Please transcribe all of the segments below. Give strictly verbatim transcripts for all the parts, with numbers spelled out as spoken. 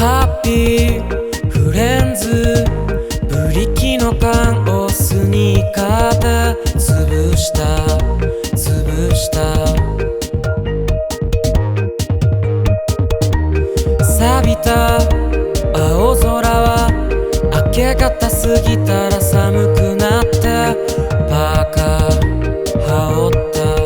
ハッピーフレンズブリキの缶をスニーカーで潰した潰した錆びた青空は明け方過ぎたら寒くなってパーカー羽織った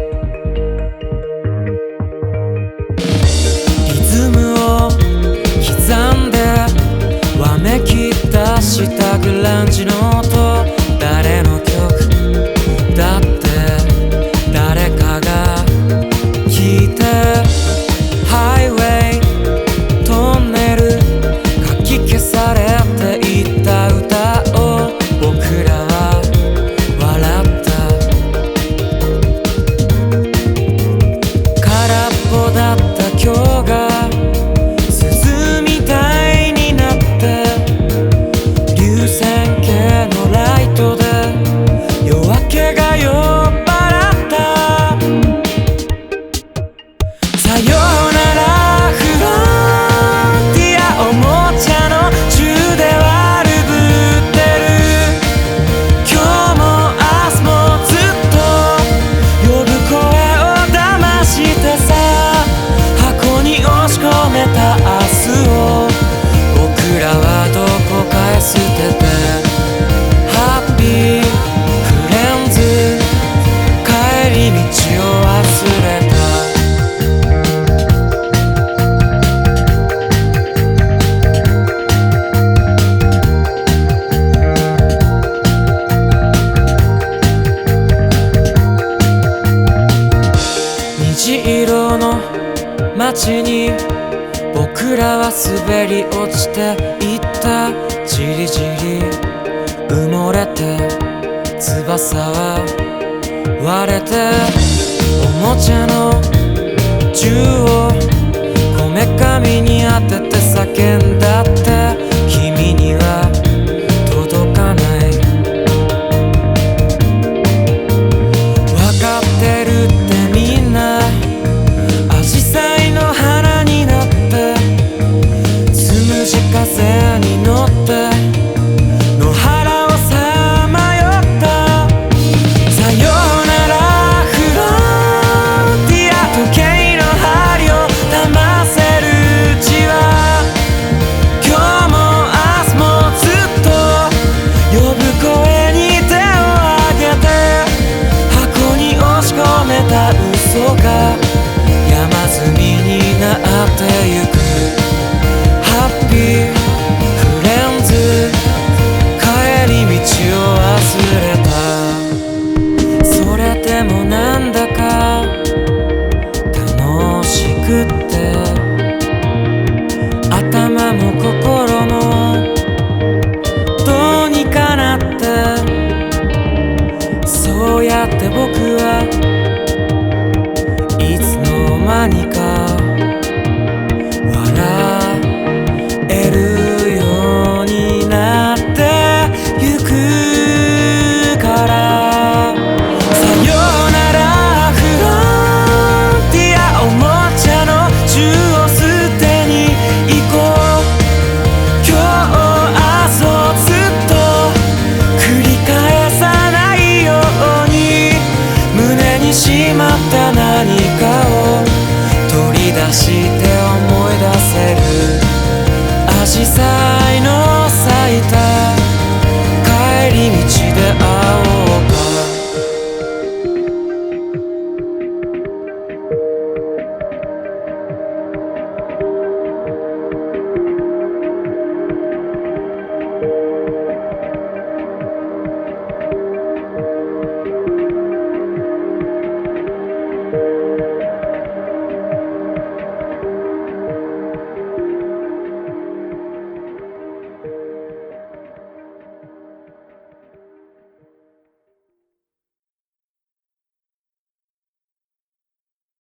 リズムを刻んでわめき出したグランジの音誰の曲だって誰かが聴いてハイウェイトンネルかき消されていった歌を僕らは笑った空っぽだった今日が鈴みたいになって流線形のライトで夜明けが酔っ払ったさよならフロンティアおもちゃの銃で悪ぶってる今日も明日もずっと呼ぶ声を騙してさ箱に押し込めた明日を僕らはどこかへ捨ててハッピーフレンズ帰り道を忘れた虹色の街に僕らは滑り落ちていったじりじり埋もれて翼は割れておもちゃの銃をこめかみに当てて叫んだって君には届かないわかってるってみんなアジサイの花になってつむじ風に乗って野原をさまよったさよならフロンティア時計の針を騙せるうちは今日も明日もずっと呼ぶ声に手を挙げて箱に押し込めた嘘が山積みになってゆくハッピーフレンズ帰り道を忘れたそれでもなんだか楽しくって頭も心もどうにかなってそうやって僕はいつの間にか笑えるようになってゆくからさよならフロンティアおもちゃの銃を捨てに行こう今日明日をずっと繰り返さないように胸にしまった何かを取り出して思い出せるアジサイ